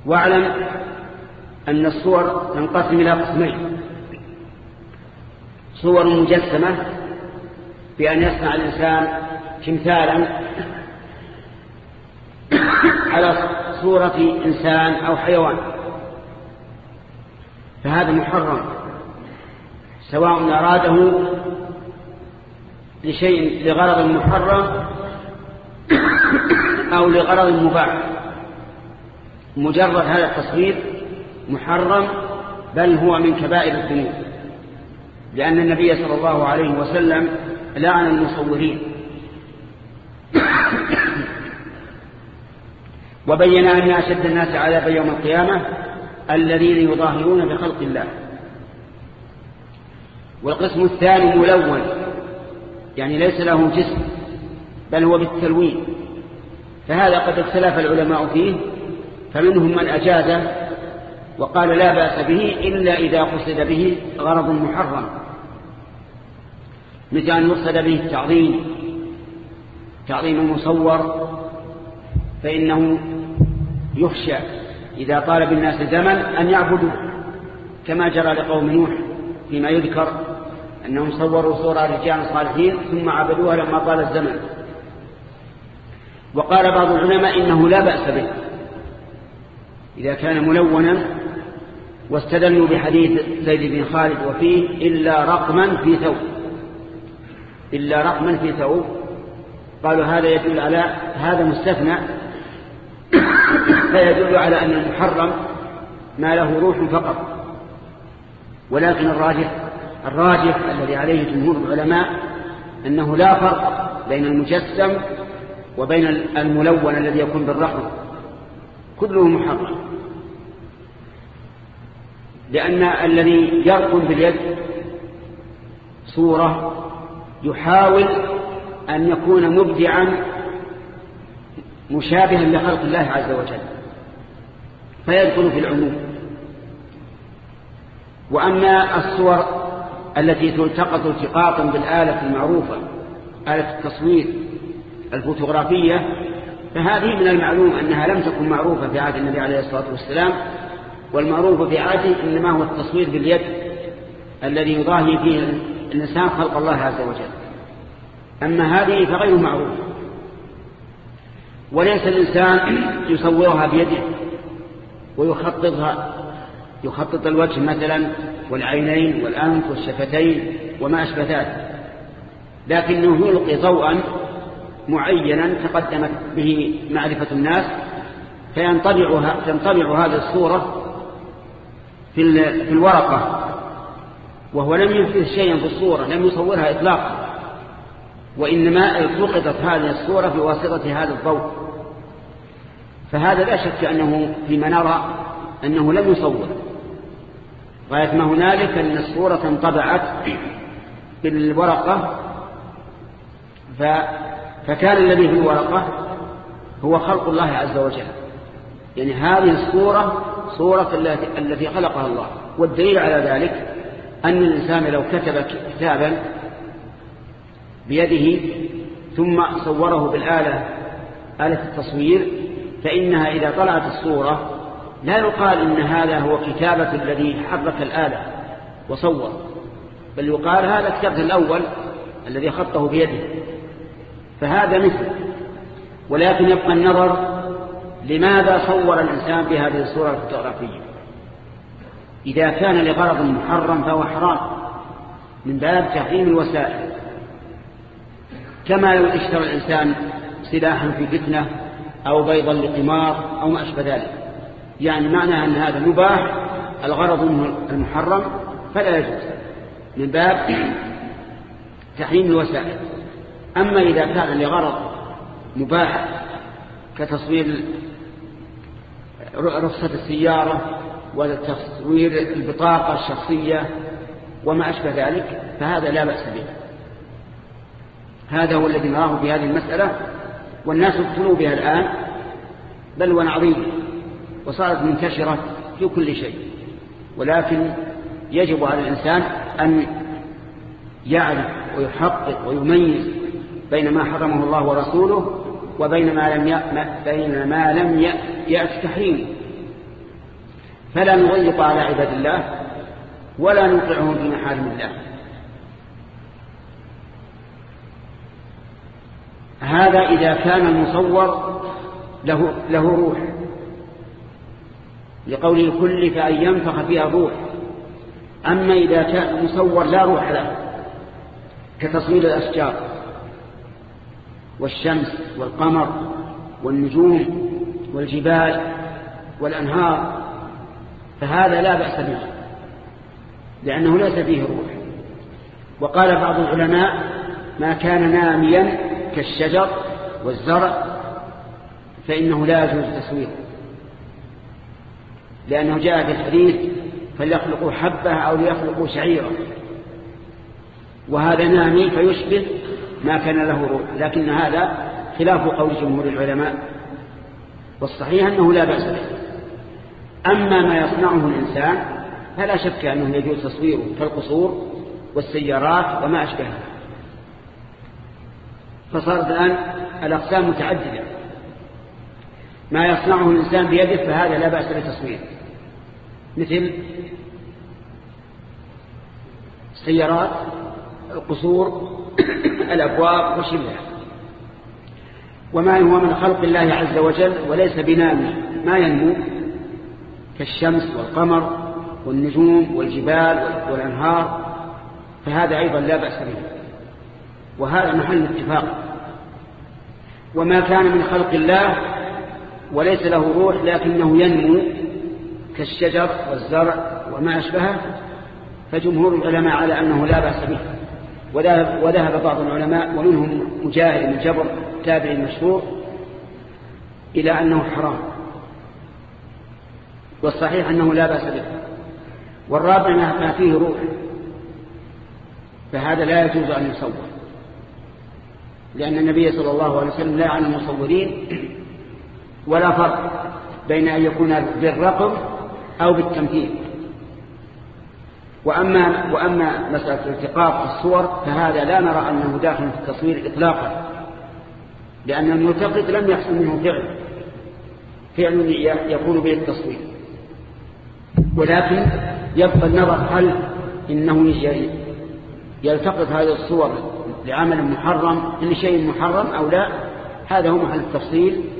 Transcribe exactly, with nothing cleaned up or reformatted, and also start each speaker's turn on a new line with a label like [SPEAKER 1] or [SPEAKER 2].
[SPEAKER 1] واعلم أن الصور تنقسم إلى قسمين: صور مجسمة بأن يصنع الإنسان تمثالا على صورة إنسان أو حيوان، فهذا محرم سواء أراده لشيء لغرض محرم أو لغرض مباح. مجرد هذا التصوير محرم، بل هو من كبائر الذنوب، لأن النبي صلى الله عليه وسلم لعن المصورين وبين أن أشد الناس عذابا يوم القيامة الذين يظاهرون بخلق الله. والقسم الثاني ملون، يعني ليس له جسم بل هو بالتلوين، فهذا قد اختلف العلماء فيه، فمنهم من أجازه وقال لا بأس به إلا إذا قصد به غرض محرم، مثل أن يقصد به التعظيم تعظيم المصور، فإنه يخشى إذا طال بالناس زمن أن يعبدوا، كما جرى لقوم نوح فيما يذكر أنهم صوروا صورة رجال صالحين ثم عبدوها لما طال الزمن. وقال بعض العلماء إنه لا بأس به إذا كان ملونا، واستدلوا بحديث زيد بن خالد وفيه إلا رقما في ثوب إلا رقما في ثوب قالوا هذا يدل على هذا مستثنى فيدل على أن المحرم ما له روح فقط. ولكن الراجح الراجح الذي عليه جمهور العلماء أنه لا فرق بين المجسم وبين الملون الذي يكون بالرقم، كله محرم، لأن الذي يرقم باليد صورة يحاول أن يكون مبدعا مشابها لخلق الله عز وجل فيدخل في العموم. وأما الصور التي تلتقط التقاطا بالآلة المعروفة آلة التصوير الفوتوغرافية، فهذه من المعلوم أنها لم تكن معروفة في عهد النبي عليه الصلاة والسلام، والمعروف في عهده إنما هو التصوير باليد الذي يضاهي فيه الإنسان خلق الله عز وجل. أما هذه فغير معروف، وليس الإنسان يصورها بيده ويخططها يخطط الوجه مثلا والعينين والأنف والشفتين وما أشبه ذلك، لكنه يلقي ضوءا معينا تقدمت به معرفة الناس فينطبع تنطبع هذه الصورة في في الورقة، وهو لم ينفذ شيئا في الصورة، لم يصورها إطلاقا، وإنما التقطت هذه الصورة بواسطة هذا الضوء. فهذا لا شك أنه فيما نرى أنه لم يصور، غاية ما هنالك أن الصورة انطبعت بالورقة، فكان الذي في الورقة هو خلق الله عز وجل، يعني هذه الصورة صورة التي خلقها الله. والدليل على ذلك أن الإنسان لو كتب كتابا بيده ثم صوره بالآلة آلة التصوير، فإنها إذا طلعت الصورة لا يقال إن هذا هو كتابة الذي حرك الآلة وصور، بل يقال هذا كتابة الأول الذي خطه بيده، فهذا مثل. ولكن يبقى النظر لماذا صور الإنسان بهذه الصورة الفوتوغرافية. إذا كان لغرض محرم فهو حرام من باب تحريم الوسائل، كما لو اشترى الإنسان سلاحا في فتنة أو بيضا لقمار أو ما أشبه ذلك، يعني معنى أن هذا مباح الغرض منه المحرم فلا يجوز من باب تحريم الوسائل. أما إذا كان لغرض مباح كتصوير رخصة السيارة وتصوير البطاقة الشخصية وما أشبه ذلك فهذا لا بأس به. هذا هو الذي نراه في هذه المسألة، والناس ابتلوا بها الآن بلوى عظيمة وصارت منتشرة في كل شيء. ولكن يجب على الإنسان أن يعرف ويحقق ويميز بين ما حرمه الله ورسوله وبين ما لم بين ما لم يأتي تحريمه، فلا نضيق على عباد الله ولا نوقعهم في محارم الله. هذا إذا كان المصور له, له روح، لقول الكل فأن ينفخ فيها الروح. أما إذا كان المصور لا روح له كتصوير الأشجار والشمس والقمر والنجوم والجبال والأنهار فهذا لا بأس به لأنه ليس فيه روح. وقال بعض العلماء ما كان ناميا كالشجر والزرع فإنه لا يجوز تصويره، لأنه جاء في الحديث فليخلقوا حبة أو ليخلقوا شعيرا، وهذا نامي فيشبه ما كان له روح، لكن هذا خلاف قول جمهور العلماء، والصحيح أنه لا بأس به. أما ما يصنعه الإنسان فلا شك أنه يجوز تصويره كالقصور والسيارات وما أشبهها. فصارت الآن الأقسام متعددة، ما يصنعه الإنسان بيده فهذا لا بأس بتصويره، مثل السيارات، القصور، الأبواب وشبهها. وما هو من خلق الله عز وجل وليس بنامي ما ينمو كالشمس والقمر والنجوم والجبال والأنهار فهذا أيضا لا بأس به، وهذا محل اتفاق. وما كان من خلق الله وليس له روح لكنه ينمو كالشجر والزرع وما أشبهه فجمهور العلماء على أنه لا بأس به. وذهب, وذهب بعض العلماء ومنهم مجاهد بن جبر تابعي المشهور إلى أنه حرام، والصحيح أنه لا بأس به. والرابع ما فيه روح فهذا لا يجوز أن يصور، لأن النبي صلى الله عليه وسلم لا عن المصورين ولا فرق بين أن يكون بالرقم أو بالتمثيل. وأما, وأما مسألة الالتقاط الصور فهذا لا نرى أنه داخل في التصوير إطلاقا، لأن الملتقط لم يحصل منه فعل فعل يكون به التصوير، ولكن يبقى النظر هل إنه يلتقط هذه الصور لعمل محرم لشيء محرم أو لا. هذا هو محل التفصيل